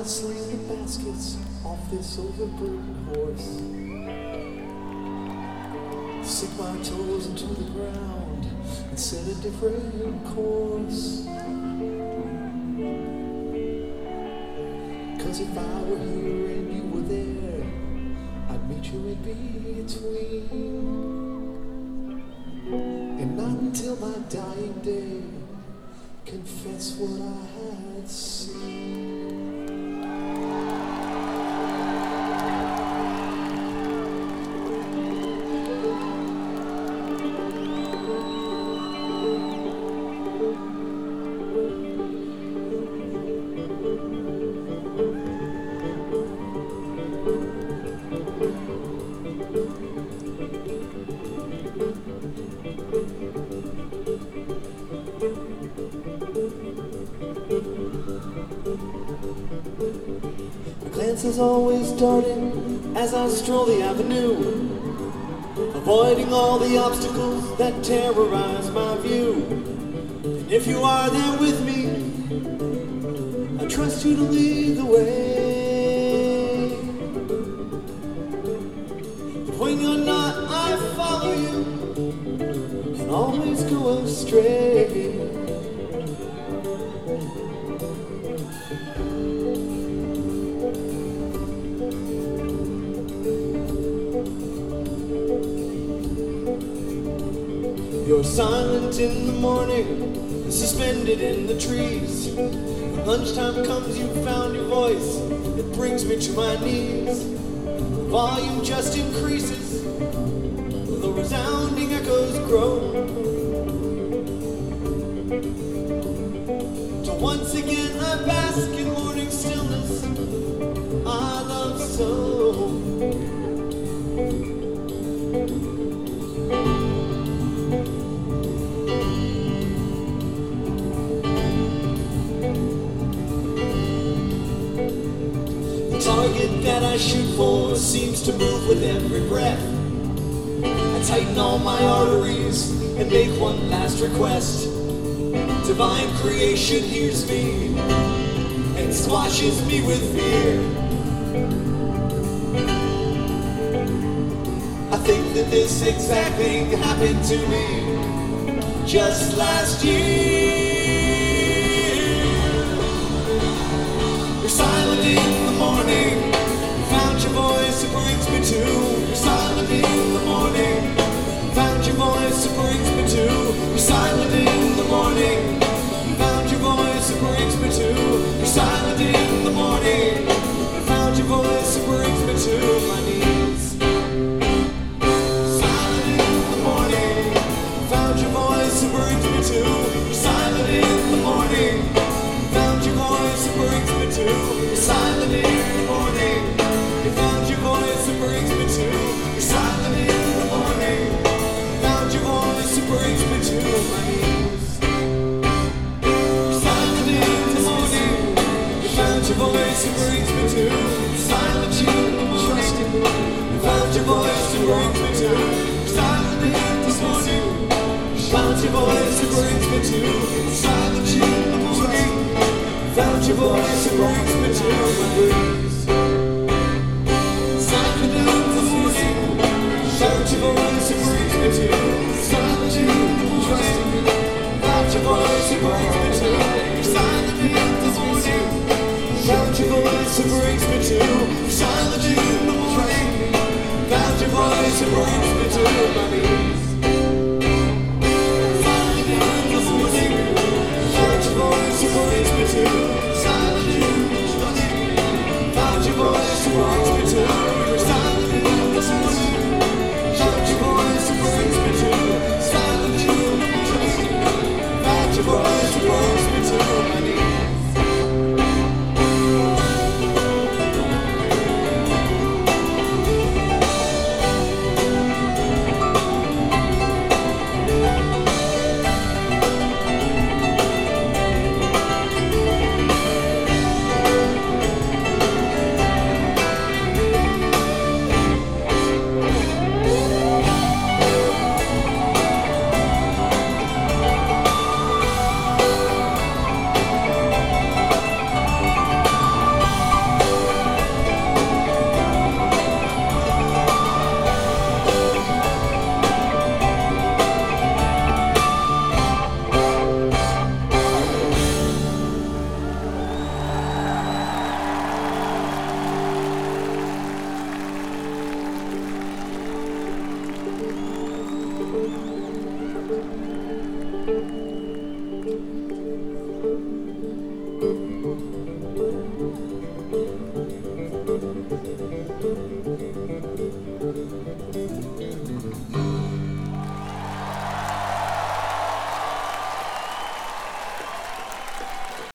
sling the baskets off this overburdened horse. Sink my toes into the ground and set a different course. 'Cause if I were here and you were there, I'd meet you in between. And not until my dying day confess what I had seen. My glance is always darting as I stroll the avenue, avoiding all the obstacles that terrorize my view. And if you are there with me, I trust you to lead the way. But when you're not, I follow you and always go astray. You're silent in the morning, suspended in the trees. When lunchtime comes, you found your voice. It brings me to my knees. The volume just increases, the resounding echoes grow. Till once again I bask in morning stillness I love so. The target that I shoot for seems to move with every breath. I tighten all my arteries and make one last request. Divine creation hears me and squashes me with fear. I think that this exact thing happened to me just last year. You're silent in the morning, you found your voice, it brings me to. You're silent in the morning, you found your voice, it brings me to. You're silent in the morning, you found your voice, it brings me to. You're silent in the morning, you found your voice, it brings me to my knees. Silent in the morning, you found your voice, it brings me to. You're silent in the morning, you found your voice, it brings me to. You're silent in the morning, you found your voice, it brings me to. You're silent in the morning, you found your voice, it brings me to my knees. You're silent in the morning, you found your voice, it brings me to. You're silent in the morning, you found your voice, it brings me to. You're silent in this morning, you found your voice, it brings me to. You're silent in